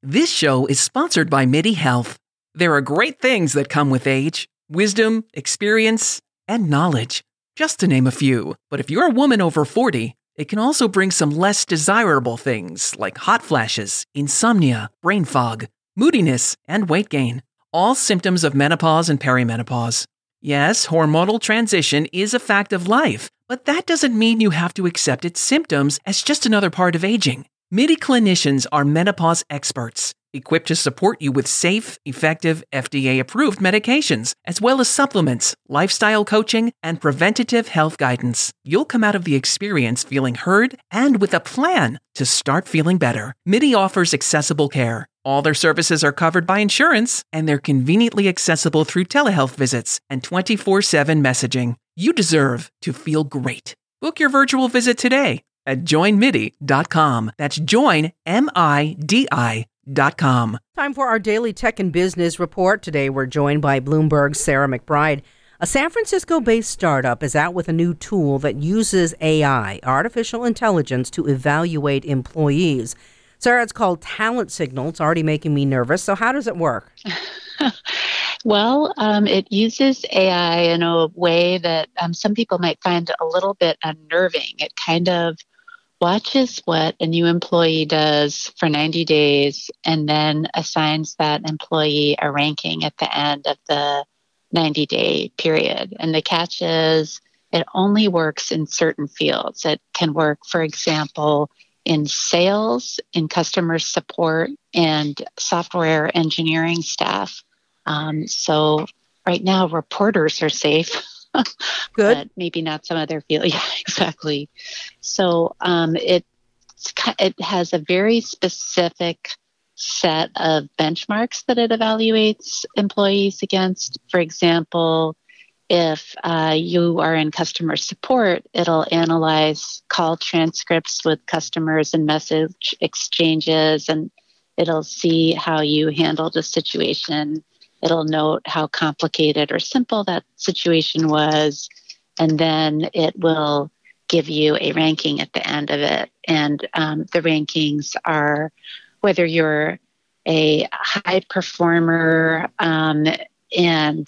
This show is sponsored by MIDI Health. There are great things that come with age: wisdom, experience, and knowledge, just to name a few. But if you're a woman over 40, it can also bring some less desirable things like hot flashes, insomnia, brain fog, moodiness, and weight gain. All symptoms of menopause and perimenopause. Yes, hormonal transition is a fact of life, but that doesn't mean you have to accept its symptoms as just another part of aging. MIDI clinicians are menopause experts, equipped to support you with safe, effective, FDA-approved medications, as well as supplements, lifestyle coaching, and preventative health guidance. You'll come out of the experience feeling heard and with a plan to start feeling better. MIDI offers accessible care. All their services are covered by insurance, and they're conveniently accessible through telehealth visits and 24/7 messaging. You deserve to feel great. Book your virtual visit today at joinmidi.com. That's joinmidi.com. Time for our daily tech and business report. Today we're joined by Bloomberg's Sarah McBride. A San Francisco-based startup is out with a new tool that uses AI, artificial intelligence, to evaluate employees. Sarah, it's called Talent Signal. It's already making me nervous. So how does it work? Well, it uses AI in a way that some people might find a little bit unnerving. It kind of watches what a new employee does for 90 days and then assigns that employee a ranking at the end of the 90-day period. And the catch is it only works in certain fields. It can work, for example, in sales, in customer support, and software engineering staff. So right now, reporters are safe. Good. But maybe not some other field. Yeah, exactly. So it has a very specific set of benchmarks that it evaluates employees against. For example, if you are in customer support, it'll analyze call transcripts with customers and message exchanges, and it'll see how you handled a situation. It'll note how complicated or simple that situation was, and then it will give you a ranking at the end of it. And the rankings are whether you're a high performer and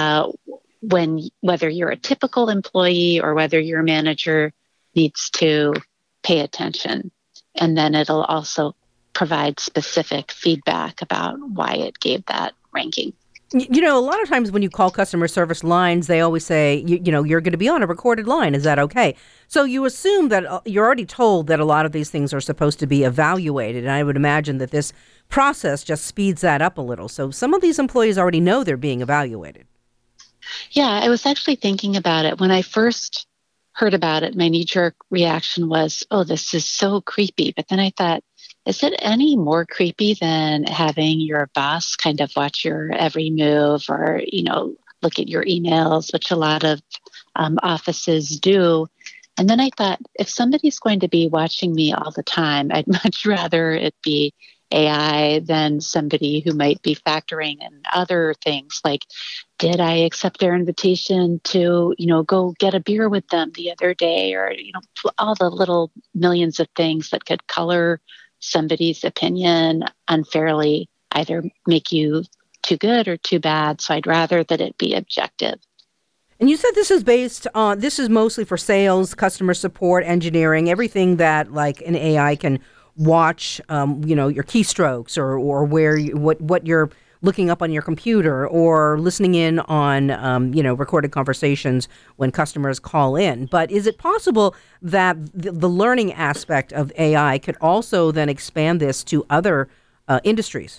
whether you're a typical employee or whether your manager needs to pay attention. And then it'll also provide specific feedback about why it gave that ranking. You know, a lot of times when you call customer service lines, they always say, you're going to be on a recorded line. Is that okay? So you assume that you're already told that a lot of these things are supposed to be evaluated. And I would imagine that this process just speeds that up a little. So some of these employees already know they're being evaluated. Yeah, I was actually thinking about it. When I first heard about it, my knee-jerk reaction was, oh, this is so creepy. But then I thought, is it any more creepy than having your boss kind of watch your every move or, look at your emails, which a lot of offices do? And then I thought, if somebody's going to be watching me all the time, I'd much rather it be AI than somebody who might be factoring in other things like, did I accept their invitation to, go get a beer with them the other day, or, all the little millions of things that could color somebody's opinion unfairly, either make you too good or too bad. So I'd rather that it be objective. And you said this is mostly for sales, customer support, engineering, everything that like an AI can watch, your keystrokes or where what you're looking up on your computer or listening in on, recorded conversations when customers call in. But is it possible that the learning aspect of AI could also then expand this to other industries?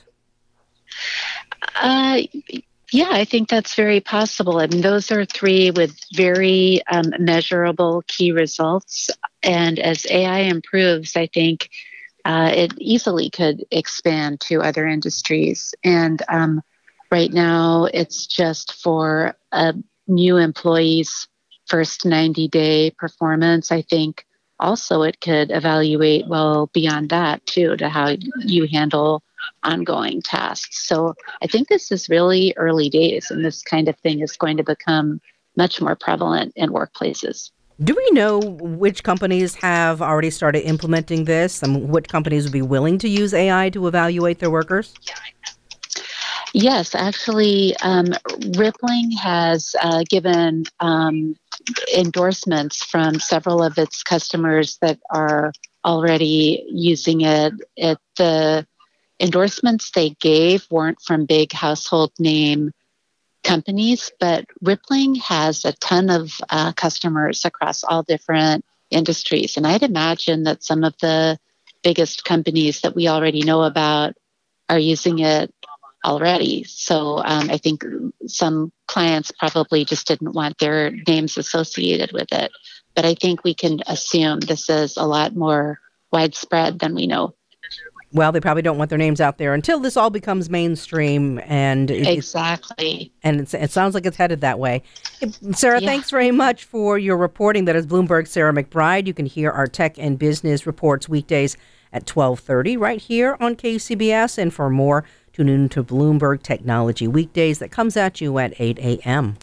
Yeah, I think that's very possible. I mean, those are three with very measurable key results. And as AI improves, I think it easily could expand to other industries. And right now, it's just for a new employee's first 90-day performance. I think also it could evaluate well beyond that, too, to how you handle ongoing tasks. So I think this is really early days, and this kind of thing is going to become much more prevalent in workplaces. Do we know which companies have already started implementing this? What companies would be willing to use AI to evaluate their workers? Yes, actually, Rippling has given endorsements from several of its customers that are already using it. The endorsements they gave weren't from big household name companies, but Rippling has a ton of customers across all different industries. And I'd imagine that some of the biggest companies that we already know about are using it already. So I think some clients probably just didn't want their names associated with it. But I think we can assume this is a lot more widespread than we know. Well, they probably don't want their names out there until this all becomes mainstream, and Exactly. it sounds like it's headed that way. Sarah, Yeah. thanks very much for your reporting. That is Bloomberg's Sarah McBride. You can hear our tech and business reports weekdays at 12:30 right here on KCBS. And for more, tune in to Bloomberg Technology Weekdays that comes at you at 8 a.m.